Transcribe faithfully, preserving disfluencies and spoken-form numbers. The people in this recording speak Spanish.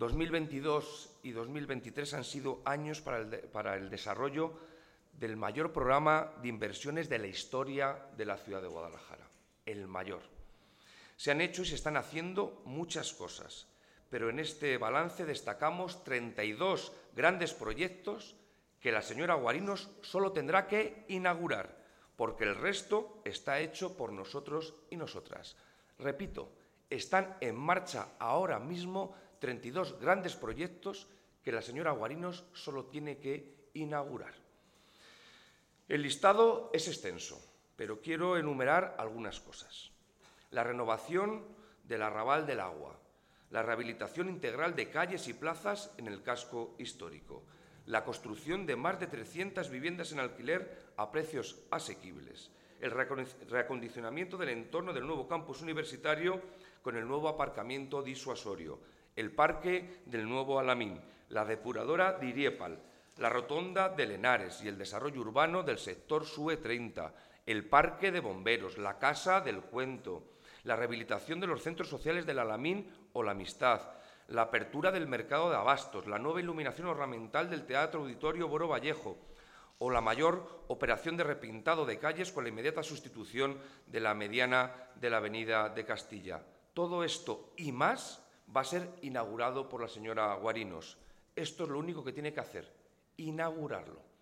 dos mil veintidós y dos mil veintitrés han sido años para el, de, para el desarrollo del mayor programa de inversiones de la historia de la ciudad de Guadalajara, el mayor. Se han hecho y se están haciendo muchas cosas, pero en este balance destacamos treinta y dos grandes proyectos que la señora Guarinos solo tendrá que inaugurar, porque el resto está hecho por nosotros y nosotras. Repito, están en marcha ahora mismo treinta y dos grandes proyectos que la señora Guarinos solo tiene que inaugurar. El listado es extenso, pero quiero enumerar algunas cosas. La renovación del Arrabal del Agua, la rehabilitación integral de calles y plazas en el casco histórico, la construcción de más de trescientas viviendas en alquiler a precios asequibles, el reacondicionamiento del entorno del nuevo campus universitario con el nuevo aparcamiento disuasorio, el parque del nuevo Alamín, la depuradora de Iriepal, la rotonda de Lenares y el desarrollo urbano del sector S U E treinta, el parque de bomberos, la Casa del Cuento, la rehabilitación de los centros sociales del Alamín o la Amistad, la apertura del mercado de abastos, la nueva iluminación ornamental del Teatro Auditorio Boro Vallejo o la mayor operación de repintado de calles con la inmediata sustitución de la mediana de la Avenida de Castilla. Todo esto y más va a ser inaugurado por la señora Guarinos. Esto es lo único que tiene que hacer, inaugurarlo.